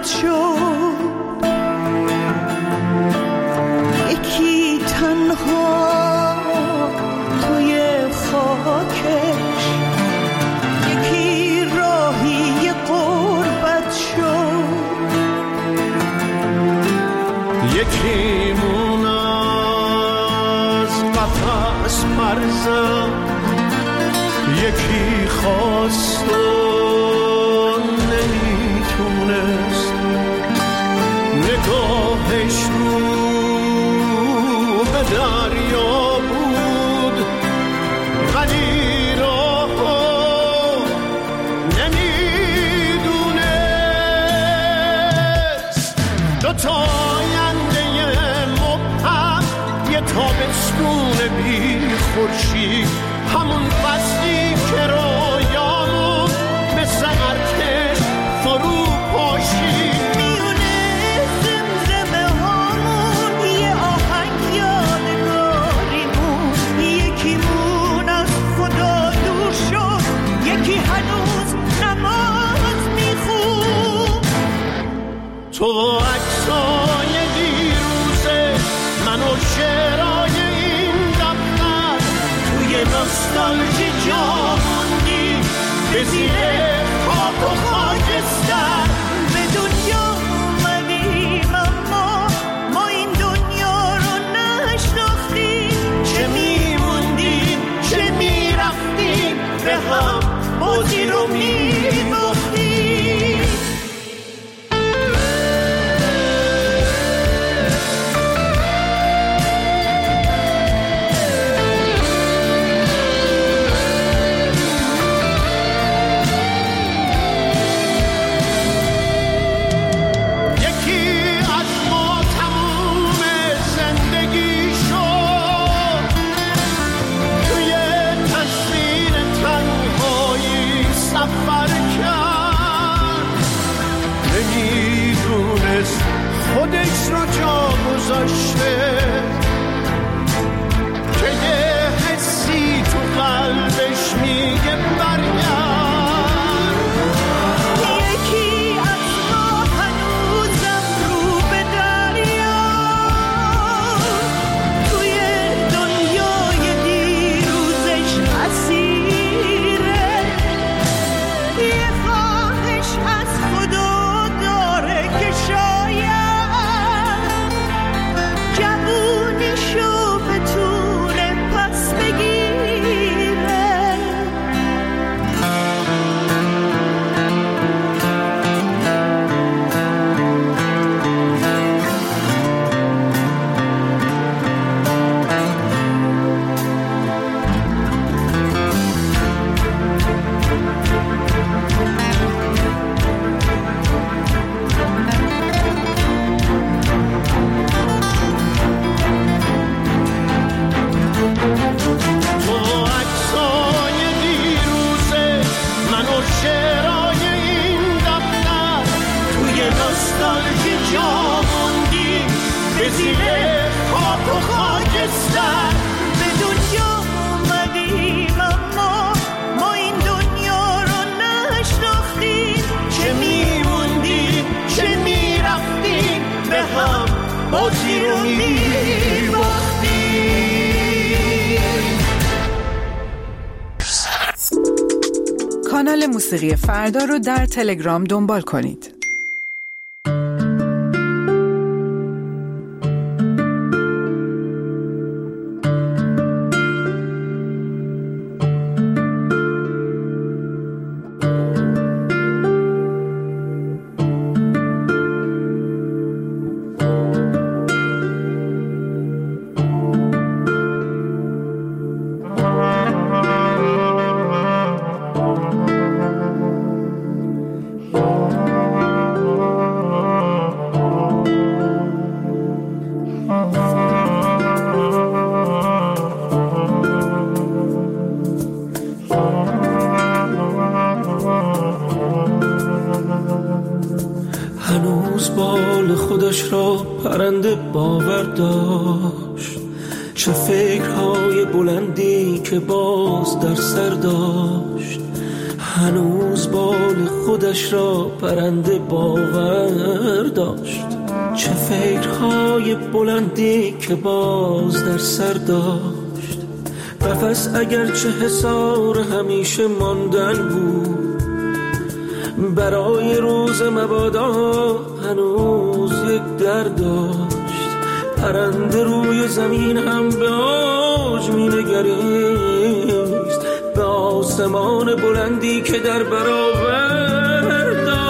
شد، یکی تنها توی خاکش، یکی راهی غربت شد، یکی مون از قفس مرزم، یکی خواست و نمیتونست، نگاهش رو به دریا بود ولی راهو نمیدونست. دوتا آینده مبهم، یه تابستون بی خورشید، همون فصلی که رویامون مثل ارتش فرو پاشید. میونه زمزمه هامون یه آهنگ یادگاریمون، یکیمون از خدا دور شد، یکی هنوز نماز میخون. تو عکسای دیروزه، من و شعرهای این دفتر، توی نوستالژی جا موندی به زیر خاک و خاکستر. به دنیا اومدیم اما ما این دنیا رو نشناختیم، چه میموندیم چه میرفتیم، به هم بازی رو میباختیم. خودش رو جا گذاشته که یه حسی تو قلبش میگه برگرد. یکی از ما هنوزم رو به دریا، توی دنیای دیروزش اسیره، یه خواهش از خدا داره که شاید جوونیشو بتونه پس بگیره. تو عکسای دیروزه، من و شعرهای این دفتر، توی نوستالژی جا موندی به زیر خاک و خاکستر. به دنیا اومدیم اما ما این دنیا رو نشناختیم، چه میموندیم چه میرفتیم، به هم بازی رو میباختیم. کانال موسیقی فردا رو در تلگرام دنبال کنید. هنوز بال خودش را پرنده باور داشت، چه فکرهای بلندی که باز در سر داشت. هنوز بال خودش را پرنده باور داشت. چه فکرهای بلندی که باز در سر داشت. قفس اگرچه حصار همیشه ماندن بود، برای روز مبادا هنوز یک در داشت. پرنده روی زمین هم به اوج می نگریست، به آسمان بلندی که در برابر داشت.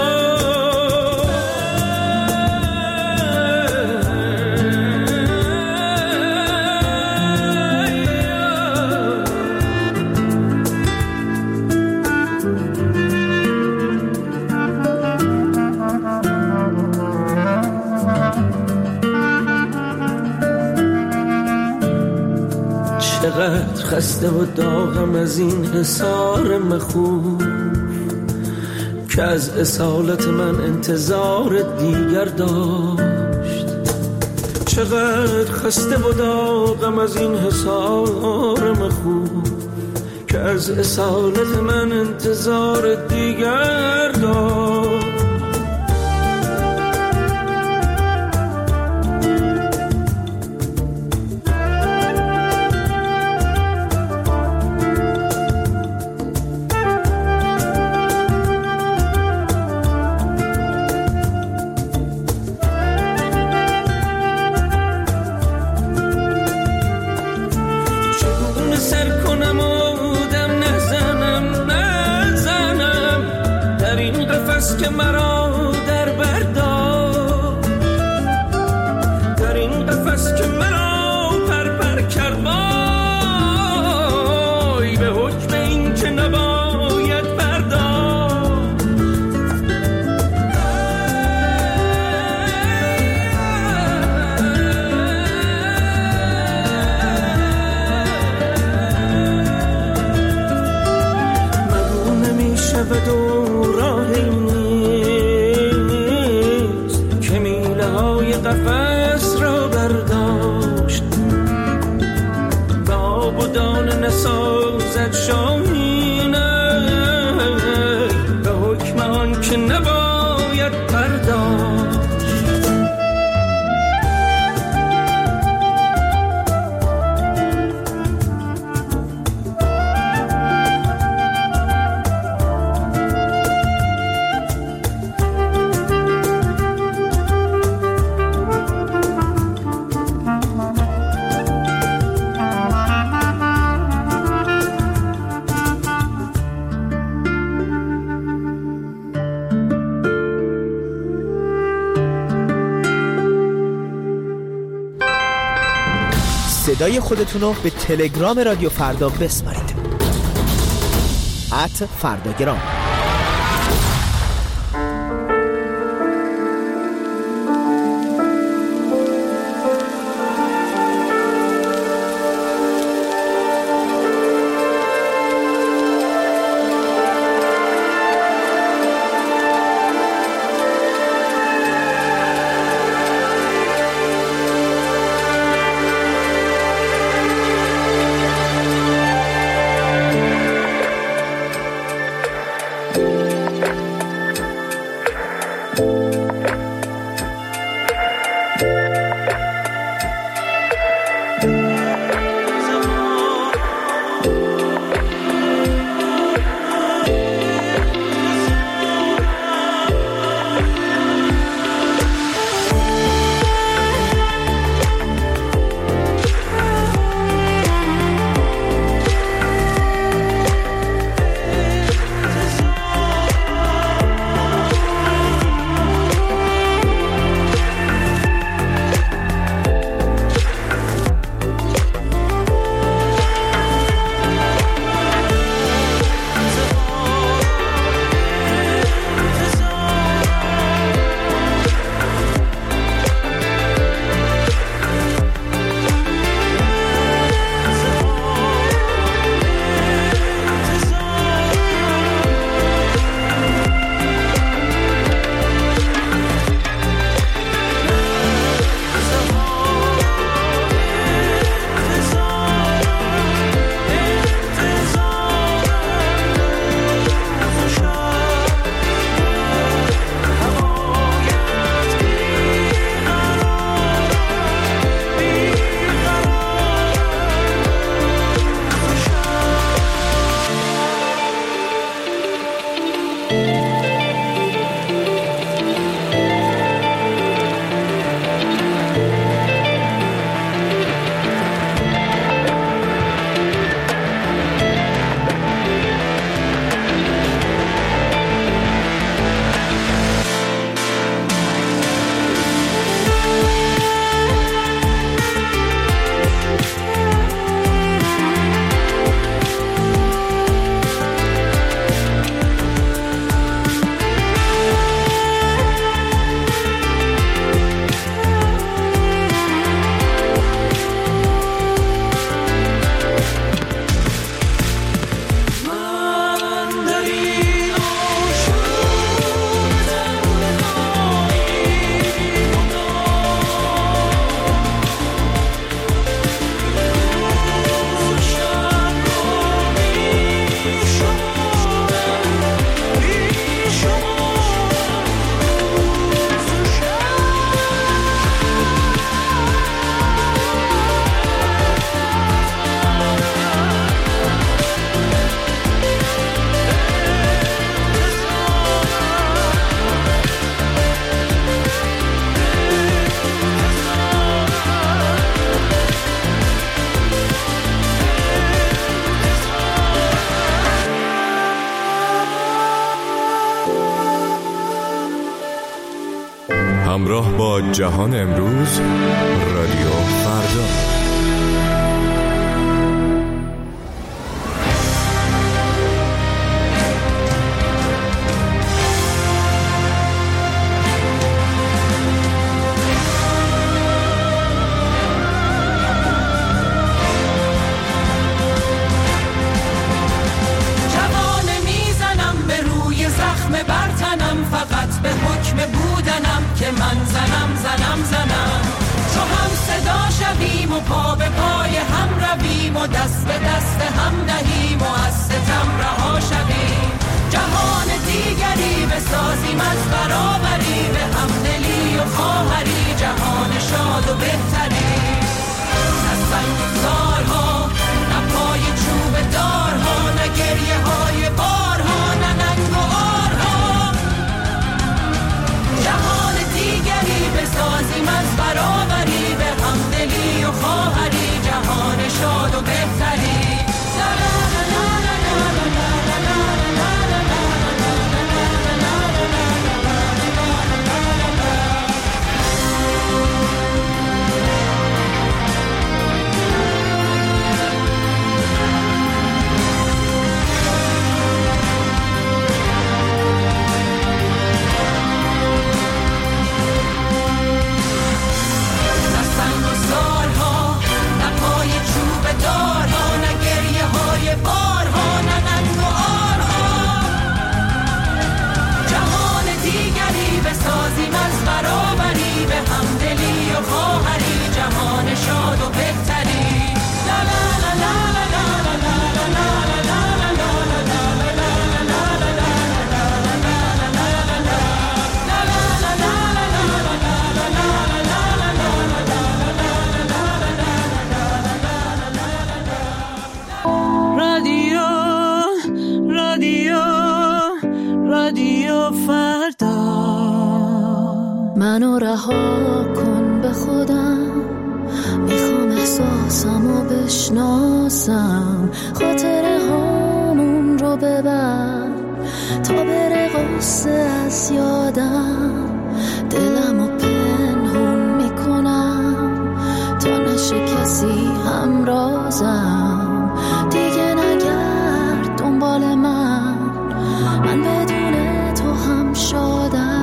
چقدر خسته و داغم از این حصار مخوف که از اصالت من انتظار دیگر داشت. چقدر خسته و داغم از این حصار مخوف که از اصالت من انتظار دیگر داشت. که مرا در برداشت، در این قفس که مرا پر کرد، وای به حکم این که نباید پرداخت. مگو نمی‌شود و راهی قفس را برداشت، به آب و دانه نسازد شاهینه، به حکم آن که نباید پرداخت. صدای خودتون رو به تلگرام رادیو فردا بسپارید. @فرداگرام. همراه با جهان امروز، رادیو فردا. دست به دست هم دهیم و از ستم رها شویم. جهان دیگری بسازیم از برابری، به همدلی و خواهری، جهان شاد و بهتری. نه سنگزارها، نه پای چوب دارها، نه گریه های بارها، نه ننگ و آرها. جهان دیگری بسازیم از برابری، به همدلی و خواهری، جهان شاد و بهتری. منو رها کن به خودم، میخوام احساسمو بشناسم، خاطره هامون رو ببر تا بره غصه از یادم. دلمو پنهون میکنم تا نشه کسی همرازم. دیگه نگرد دنبال من بدون تو هم شادم.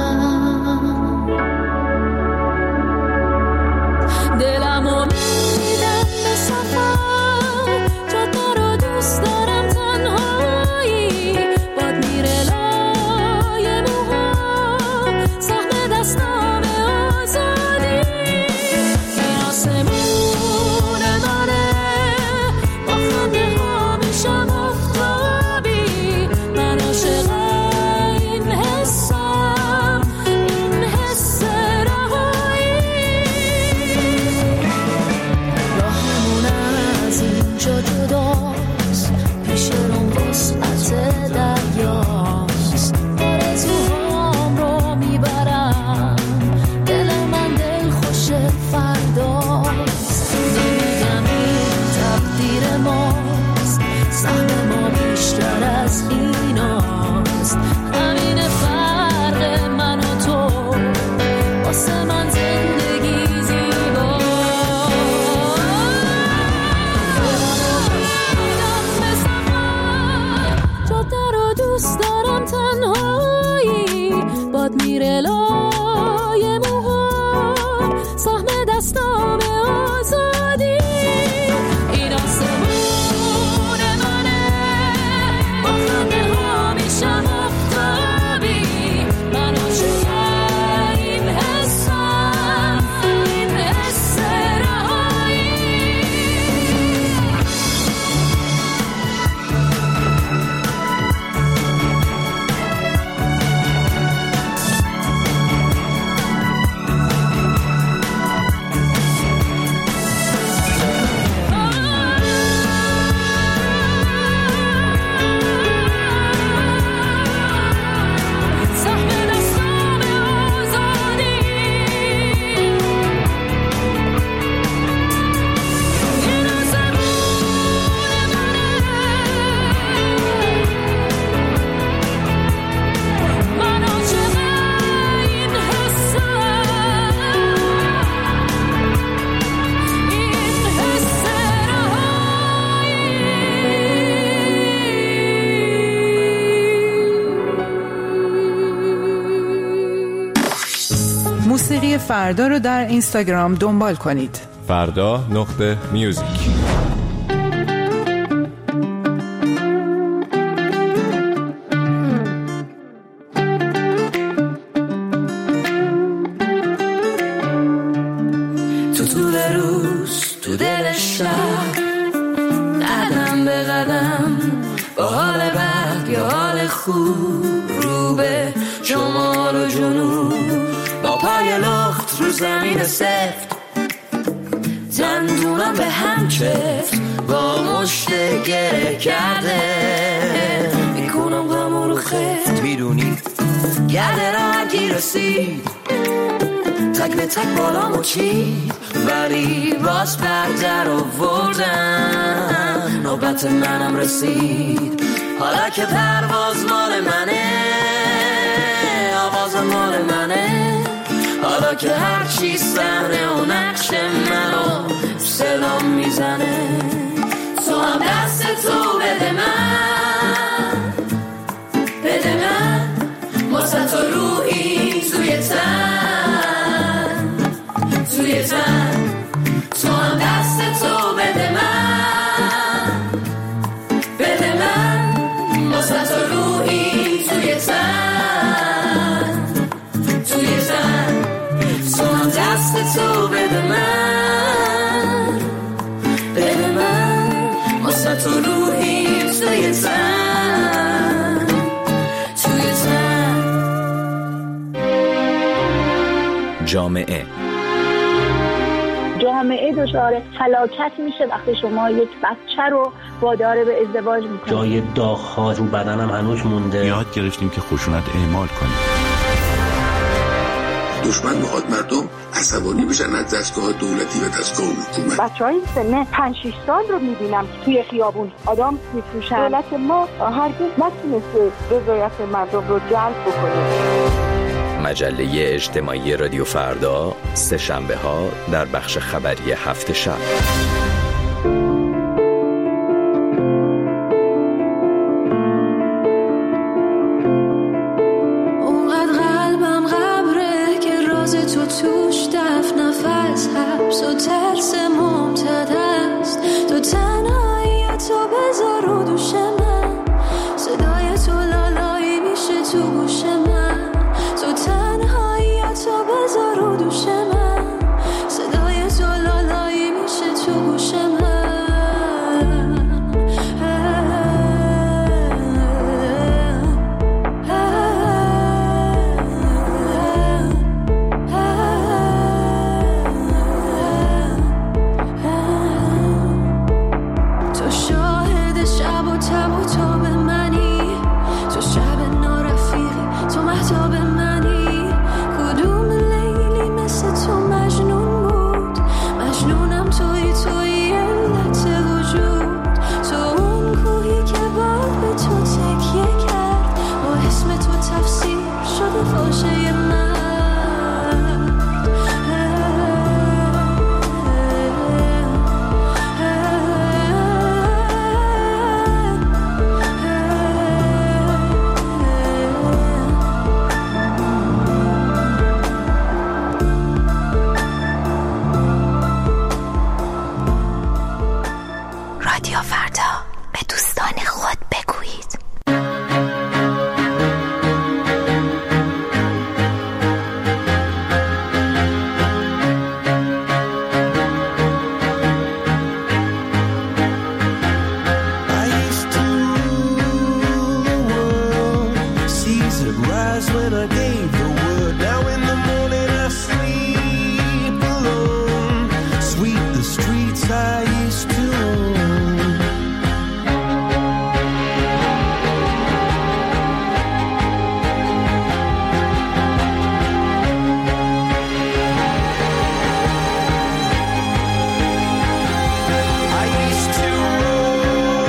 دلمو میدم به سفر، جاده رو دوست دارم تنهایی، باد میره لای موها، سهم دستام آزادی. این آسمون منه، با خنده ها میشم آفتابی. من عاشق این حسم، این حس رهایی. راهمون از اینجا جداست، پیش روم وسعت دریاست. آرزوهام رو میبرم، دل من دل خوش فرداست. نمیگم این تقدیر ماست، سهم ما بیشتر از ایناست. همین فرق من و تو، واسه من زندگی زیباست. جاده رو دوست دارم تنهایی، باد میره لای موها، سهم دستام آزادی. این آسمون منه، با خنده ها میشم آفتابی. من عاشق این حسم، این حس رهایی. موسیقی فردا رو در اینستاگرام دنبال کنید. فردا.music. تو طول روز تو دل شهر، قدم به قدم با حال بد یا حال خوب، رو به شمال و جنوب، با پای لخت رو زمین سفت، دندونم به هم چفت، با مشت گره کرده میکنم غم رو خفت. میدونی گرده راحتی رسید، تک به تک بالامو چید، ولی باز بردر آوردن، نوبت منم رسید. حالا که پرواز مال منه، آواز مال منه، حالا که هرچی صحنه و نقش منو صدام میزنه، تو هم دست تو بده من، بده من، واسه تو روحی توی تن، توی تن، تو هم دست تو بده من، بده من، واسه تو روحی توی تن، توی تن، تو هم دست تو بده من، بده من، واسه تو روحی توی تن، توی تن. جامعه دچار هلاکت میشه وقتی شما یک بچه رو وادار به ازدواج میکنید. جای داغ‌ها رو بدنم هنوز مونده. یاد گرفتیم که خشونت اعمال کنیم. دشمن میخواد مردم عصبانی بشن از دستگاه دولتی و دستگاه حکومت. بچهای سن 5-6 سال رو میبینم توی خیابون آدم میفروشن. دولت ما هرگز نتونسته رضایت مردم رو جلب بکنه. مجله اجتماعی رادیو فردا، سه شنبه ها در بخش خبری هفت شب. اونقدر قلبم غبره که راز تو توش دفن نفس، حبس و ترس ممتد است. تو تنهایی تو بذار رو دوش من، صدای تو لالایی میشه تو گوش من. تو تنهایی تو بذار رو دوش من، صدای تو لالایی میشه تو گوش من. تو شاهد شب و تب و تاب منی، تو شب نارفیقی، تو مهتاب منی. کدوم لیلی مثل تو مجنون بود، مجنونم توی علت وجود. تو اون کوهی که باد به تو تکیه کرد، با اسم تو تفسیر شده فاشه من. رادیو فردا، به دوستان خود بگویید.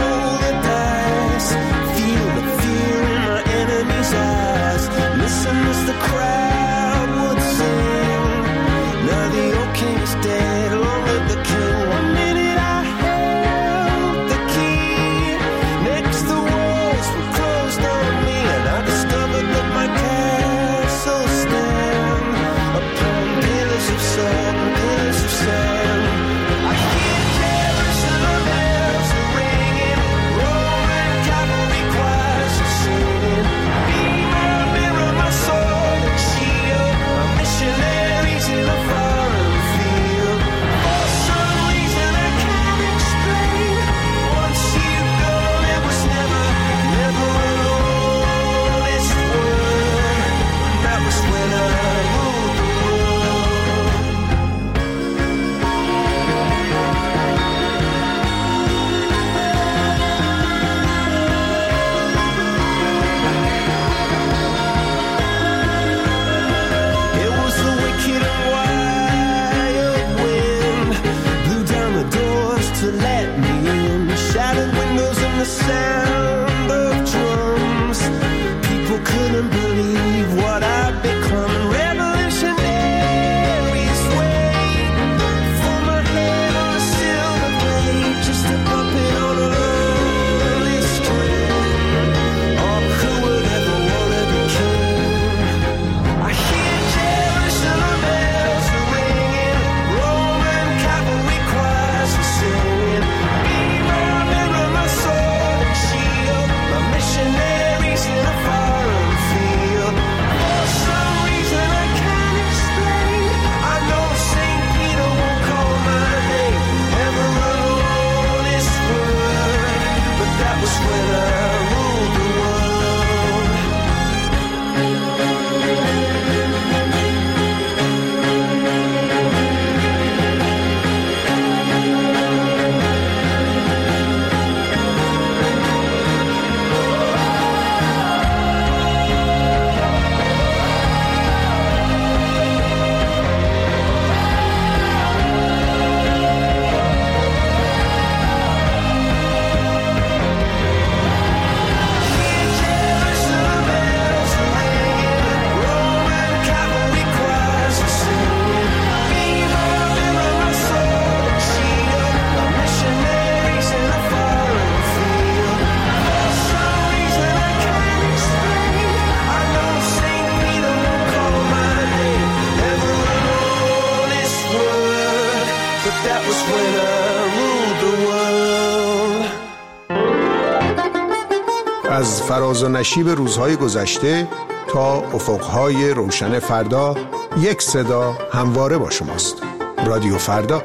Listen to فراز و نشیب روزهای گذشته تا افقهای روشن فردا، یک صدا همواره با شماست. رادیو فردا.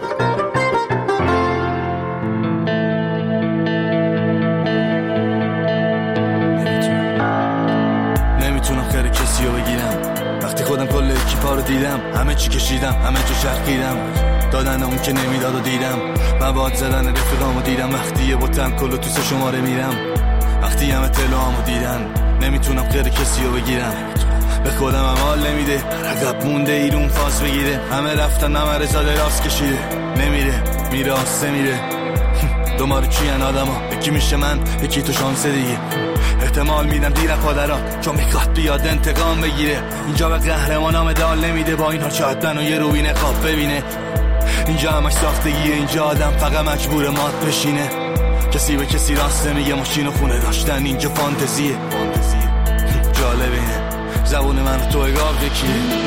نمیتونم خیر کسی رو بگیرم وقتی خودم کل اکیپا رو دیدم، همه چی کشیدم، همه جا چرخیدم، دادن اون که نمیداد و دیدم، مواد زدن رفیقامو دیدم، وقتی یه بوتن کلو تو سه شماره میرم، وقتی همه تلوامو دیدن، نمیتونم خیر کسی رو بگیرم، به خودم هم حال نمیده، عقب مونده ایرون فاز بگیره، همه رفتن همه رزاده راست کشیده، نمیره میره آسته میره، دوماره چیان آدم ها، یکی میشه من یکی تو شانسه دیگه، احتمال میدم دیرم پادران چون میخواد بیاد انتقام بگیره، اینجا به قهرمانا مدال نمیده، با اینها شاید منو یه روی نقاب ببینه، اینجا همش ساختگیه، اینجا آدم فقط مجبور مات بشینه، کسی به کسی راست نمیگه، ماشین و خونه داشتن اینجا فانتزیه، جالب اینه زبون من و تو اگاه یکیه.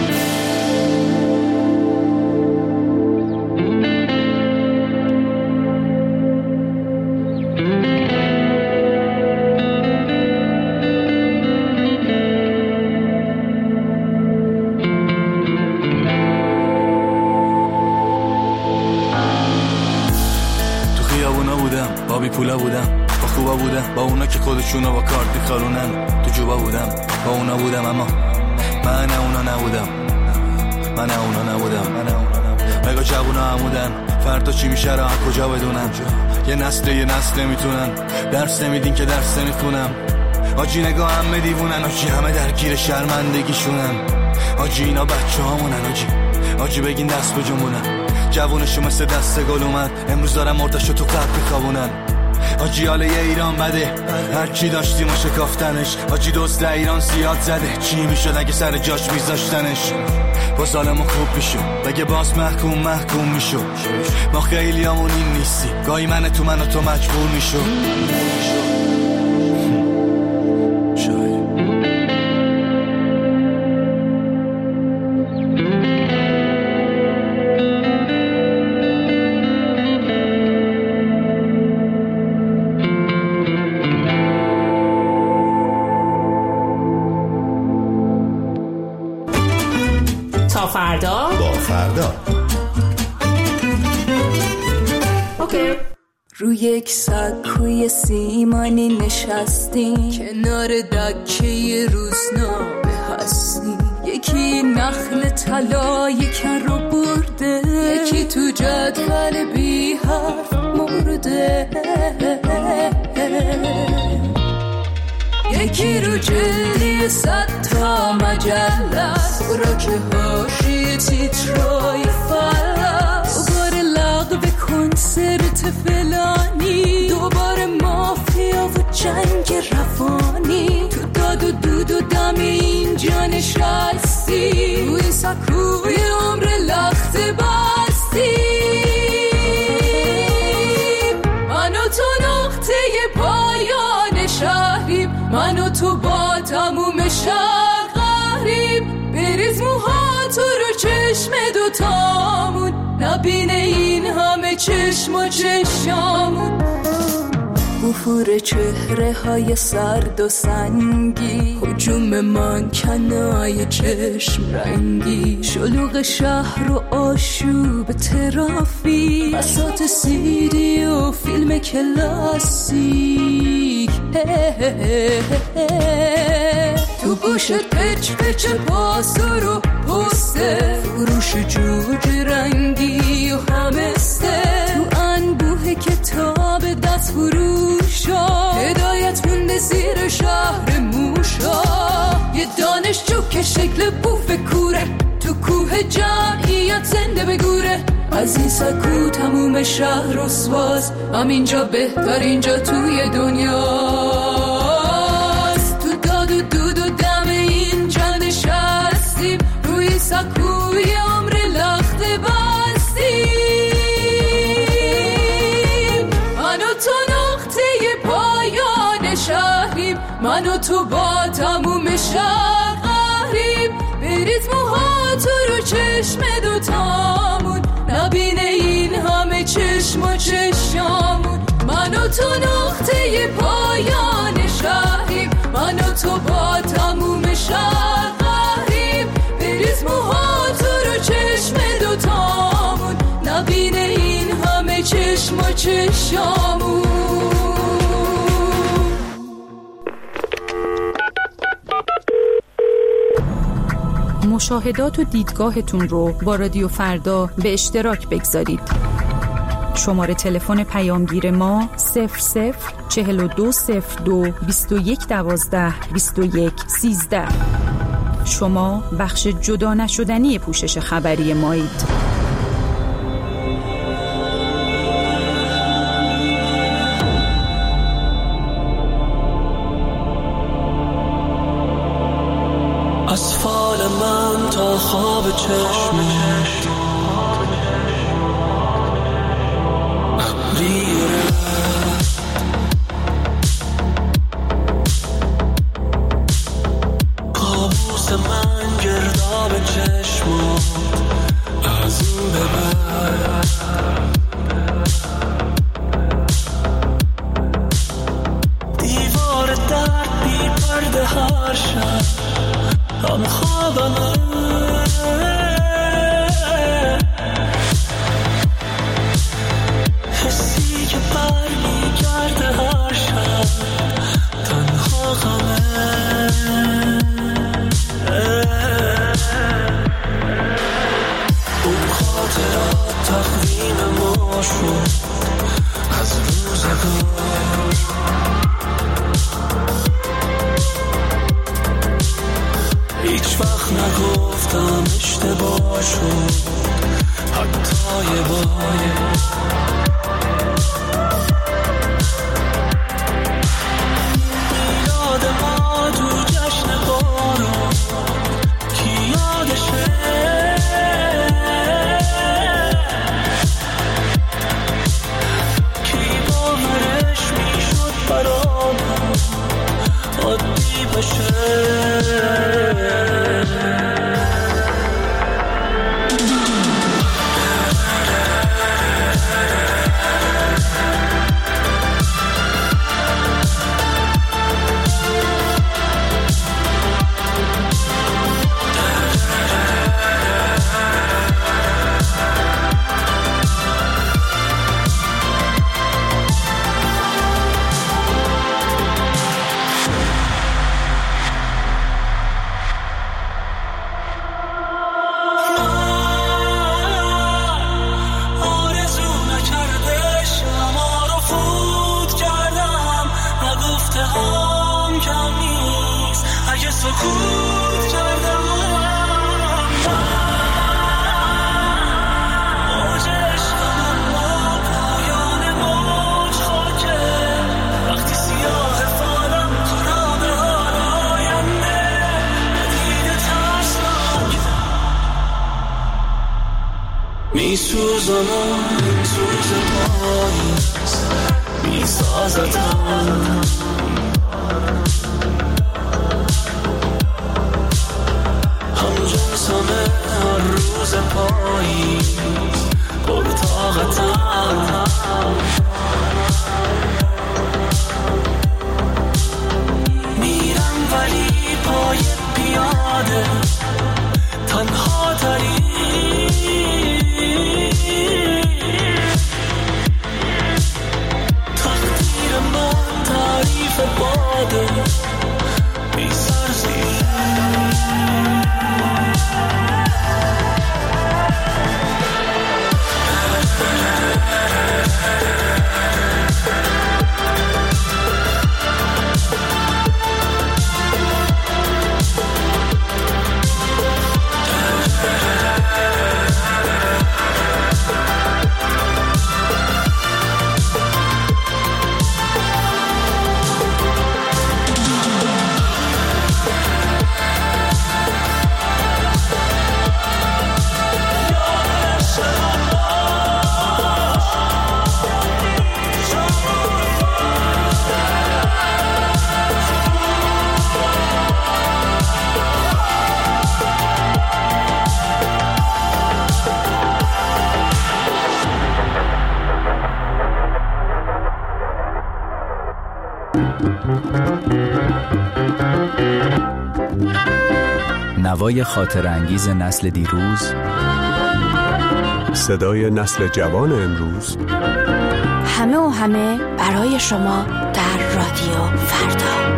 پولا بودم با خوبا بودم، با اونا که خودشونو با کارت میخارونن، تو جوبا بودم با اونا بودم، اما من اونا نبودم، من اونا نبودم، مگا جوونا همودن، فردا چی میشه را کجا بدونم، یه نسل میتونن درس نمیدین که درس نمیخونم، آجی نگاه همه دیوونن، آجی همه درگیر شرمندگیشونن، آجی اینا بچه هامونن، آجی بگین دست بجنبونن، جوونشو مثل دست گل اومد، امروز دارم مردشو تو قبل میخوابونن، آجی حاله یه ایران بده، هر چی داشتیم و شکافتنش، آجی دوست ایران زیاد زده، چی میشد اگه سر جاش میذاشتنش، با ظالمو خوب میشو، بگه باز محکوم میشو، ما خیلی همون این نیستی، گاهی من تو مجبور میشو. فردا با فردا. اوکی. روی یک سکوی سیمانی نشستیم، کنار دکه روزنامه هستیم، یکی نخل طلا یکن رو برده، یکی تو جدول بی حرف مرده، یکی رو جلدی 100 تا مجله، را که هاشی تیترای فلس، دوباره لغو کنسرت فلانی، دوباره مافیا و جنگ رفانی، تو داد و دود و دم اینجا نشستی، تو این سکوی عمر لخت بستی، من و تو نقطه پایان شهریم، من و تو با تموم شهر قهریم، بریز موها تو رو چشم دوتامون، نبینه این همه چشم و چشامون، افور چهره های سرد و سنگی، هجوم منکنای چشم رنگی، شلوغ شهر و آشوب ترافیک، بساط سیدی و فیلم کلاسیک، تو گوشت پچ پچ پاسور و پسته، فروش جوجه رنگی و همسته، تو انبوه کتاب دست فروشا، هدایت مونده زیر شهر موشا، یه دانشجو که شکل بوف کوره، تو کوه جمعیت زنده بگوره، از این سکو تموم شهر رسواست، همینجا بهترین جا توی دنیاست، تو داد و دود و دم اینجا نشستیم، روی سکوی عمر لخت بستیم، من و تو نقطه پایان شهریم، من و تو با تموم شهر قهریم، بریز موها تو رو چشم دوتامون، نبینه این همه چشم و چشامون، من و تو نقطه پایان شهریم، چشامون. مشاهدات و دیدگاهتون رو با رادیو فردا به اشتراک بگذارید. شماره تلفن پیامگیر ما 004202 2112 2113. شما بخش جدا نشدنی پوشش خبری مایید. از فال من تا خواب چشمت ابریره، کابوس من گرداب چشمت از این به بعد. دیوار درد بی پرده هر شب هم خوابمه، حسی که بر میگرده هر شب تنها غمه. اون خاطرات تقدیم ما شد از روزگار، هیچ وقت نگفتم اشتباه شد حتی یه بار. میلاد ما تو جشن بارون کی یادشه، کی باورش میشد برامون عادی بشه. میسوزانم این سوز پاییز میسازتم، همجنسمه هر روز پاییز پرطاقتم. میرم ولی پای پیاده تنها تری، تقدیر من تعریف باده بی سرزیر. نوای خاطر انگیز نسل دیروز، صدای نسل جوان امروز، همه و همه برای شما در رادیو فردا.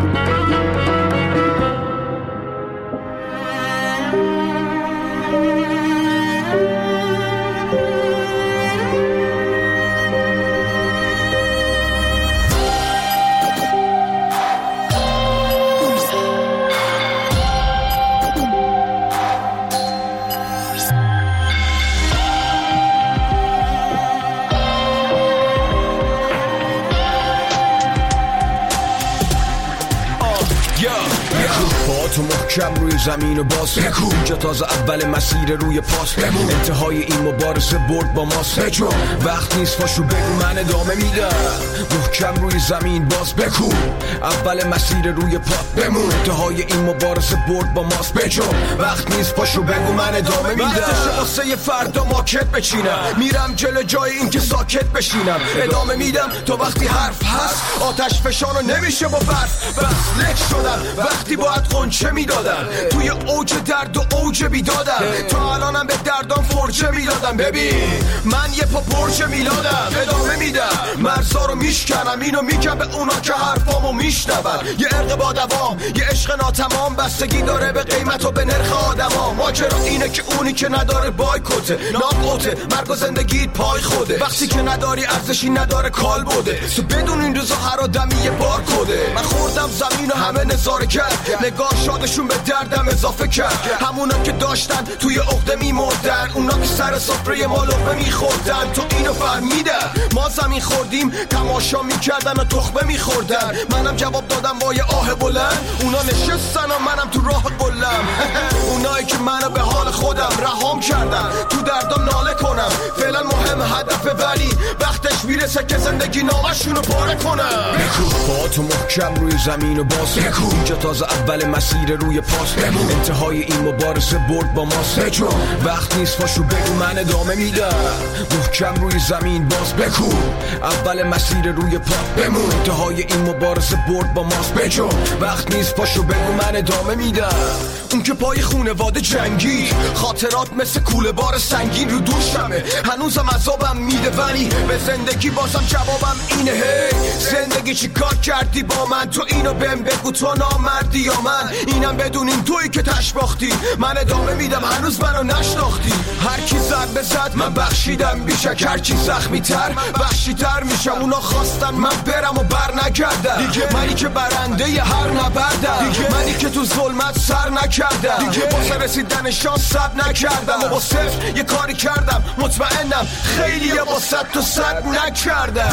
تو محکم روی زمین و باز بکو اینجا تازه اول مسیر روی پاس بمون انتهای این مبارزه برد با ماست بجو وقت نیست پاشو بگو من ادامه میدم محکم روی زمین باز بکو اول مسیر روی پاس بمون انتهای این مبارزه برد با ماست بجو وقت نیست پاشو بگو من ادامه میدم وقتش واسه فردا ماکت بچینم میرم جلو جای این که ساکت بشینم ادامه میدم تو وقتی حرف هست آتش فشانو نمیشه با برف بس لک شدم وقتی باید قنچه میدادم توی اوج درد و اوج بیدادم تا الانم به دردام فرچه میدادم ببین من یه پا پرچه میلادم ادامه میدم مرزا رو میشکنم اینو میگم به اونا که حرفامو میشنون یه عرق با دوام یه عشق ناتمام بستگی داره به قیمت و به نرخ آدما ماجرا اینه که اونی که نداره بایکوته ناقوته مرگ و زندگیت پای خوده وقتی که نداری ارزشی نداره کال بوده تو بدون این روزا هر آدمی یه بار کده من خوردم زمین و همه نظاره کرد نگاه شادشون به دردم اضافه کرد همونا که داشتن توی عقده میمردن اونا که سر سفره ما لقمه میخوردن تو اینو فهمیدن ما زمین خوردیم تماشا میکردن و تخمه میخوردن منم جواب دادم با یه آه بلند اونا نشستن و منم تو راه قلم اونایی که منو به حال خودم رهام کردن تو دردم ناله کنم فعلا مهم هدفه ولی وقتش میرسه که زندگی نامشونو پاره کنم بکو با تو محکم روی زمین و باز بکو اینجا تازه اول مسیر روی پاس بمون انتهای این مبارزه برد با ماست بجو وقت نیست پاشو بگو من ادامه میدم محکم روی زمین باز بکو اول مسیر روی پاس بمون انتهای این مبارزه برد با ماست بجو وقت نیست پاشو بگو من ادامه میدم اون که پای خونواده جنگی خاطرات مثل کوله بار سنگین رو دوشمه هنوزم عذابم میده ولی به زندگی بازم جوابم اینه هی زندگی چی کار کردی با من تو اینو بهم بگو تو نامردی یا من اینم بدونین تویی که تشباختی من ادامه میدم هنوز منو نشناختی هر کی زد بزد من بخشیدم بیشک هر کی زخمی تر وحشی تر میشم اونا خواستن من برم و بر نگردم منی که برنده ی هر نبردم منی که تو ظلمت سر نکردم واسه رسیدن شانس صبر نکردم و با صفر یه کاری کردم مطمئنم خیلی با صد تو صد نکردم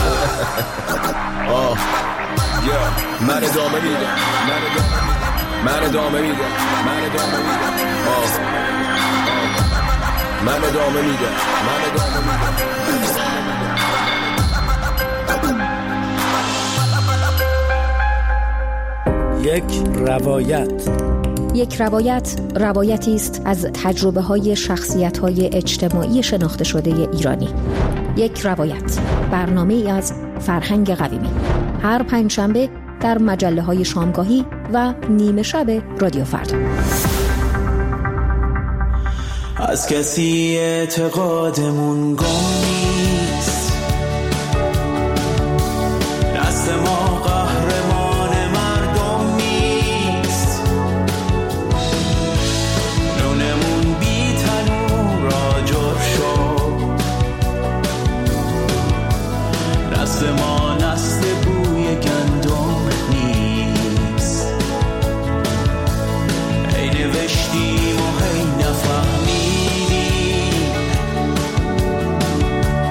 من ادامه میدم من ادامه میدم من ادامه میدم یک روایت روایتی است از تجربه‌های شخصیت‌های اجتماعی شناخته شده ایرانی. یک روایت برنامه‌ای از فرهنگ قویمی هر پنجشنبه در مجله‌های شامگاهی و نیمه شب رادیو فردا. از کسی اعتقادمون گم نیست دست ما قهرمان مردم نیست نونمون بی تنور آجر شد دست ما نست بوی گندم نیست ای نوشتیم و هی نفهمیدیم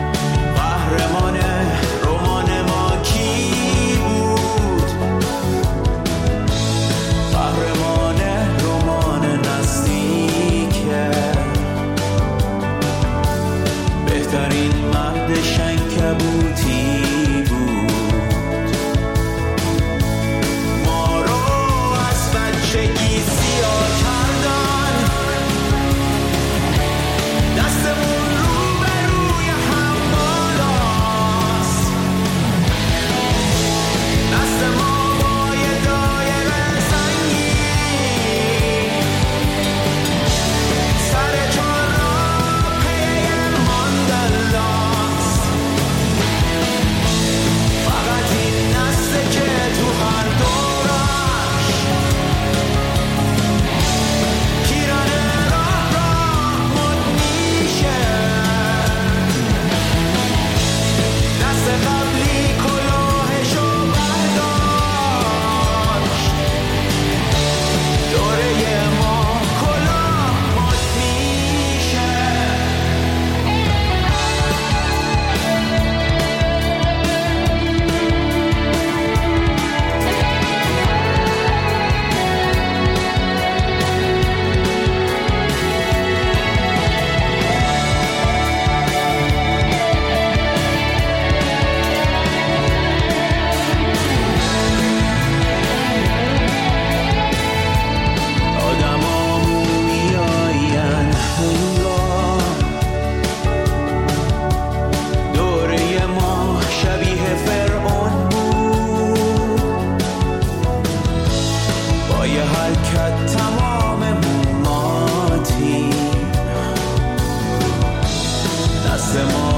حرکت تمام موماتی دست ما